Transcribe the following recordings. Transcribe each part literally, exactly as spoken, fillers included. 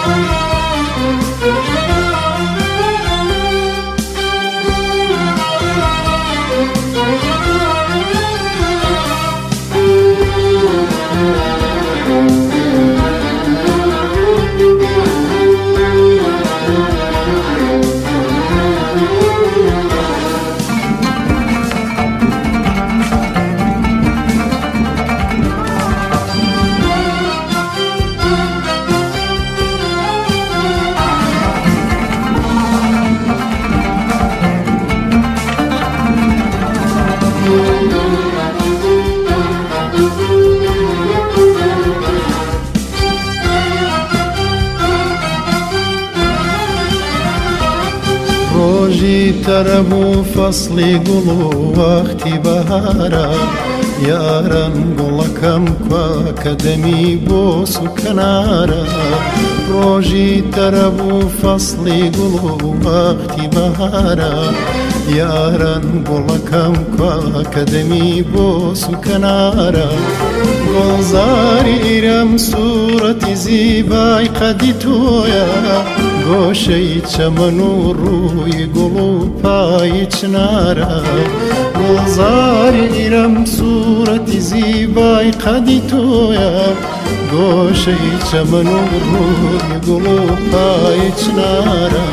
ڕۆژی تەرەبوو فەسڵی گوڵ و وەختی بەهارە یاران گوڵەکەم کوا کە دەمی بۆ سوکەنارە ڕۆژی تەرەبوو فەسڵی گوڵ و وەختی بەهارە یاران گوڵەکەم کوا کە دەمی بۆ سوکەنارە گۆڵزاری ئیرەم سوورەتی زیبای قەدی تۆیە گۆشەی چەمەن و ڕووی گوڵ و پای چنارە گۆڵزاری ئیرەم سوورەتی زیبای قەدی تۆیە گۆشەی چەمەن و ڕووی گوڵ و پای چنارە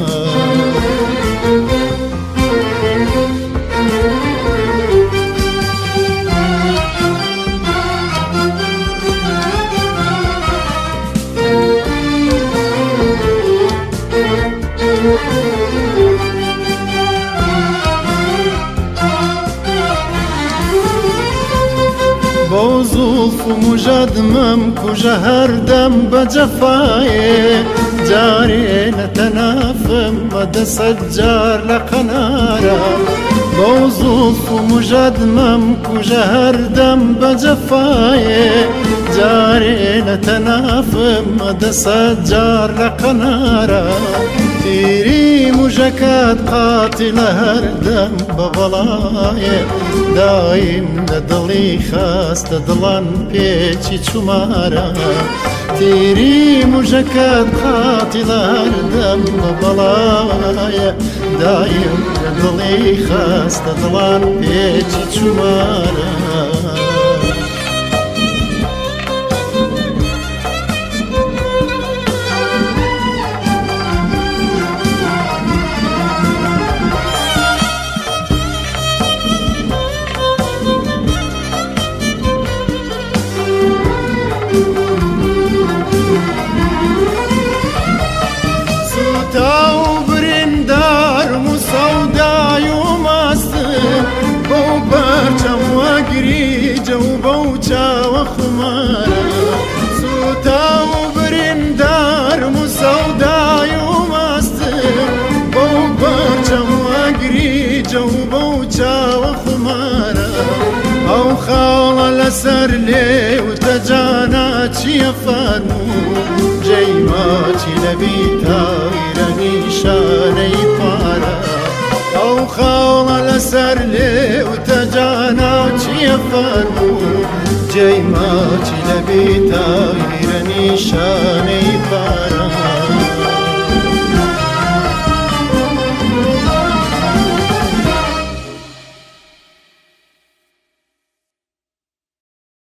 بۆ زوڵف و موژەدمم کوژە هەردەم بە جەفایێ جارێ نەتەنافم مەدە سەد جار لە قەنارە بۆ زوڵف و موژەدمم کوژە هەردەم بە جەفایێ جارێ نەتەنافم مەدە سەد جار لە قەنارە تیری موژەکەت قاتیلە هەردەم بە بەڵایە دایم لە دڵی خاستە دڵان پێچی چومارە تیری موژەکەت قاتیلە هەردەم بە بەڵایە دایم لە دڵی خاستە دڵان پێچی چومارە گریجە و بەو چاوە خمارە سوتا و بریندارم و سەودای و ماستم بەو پەرچەم وە گریجە و بەو چاوە خمارە ئەو خاڵە لەسەر لێوتە جانا چییە فەرموو جێی ماچی لەبی تایرە نیشانەی پارە ئەو خاڵە لەسەر لێوتە جانا چییە فەرموو جێی ماچی لەبی تایرە نیشانەی پارە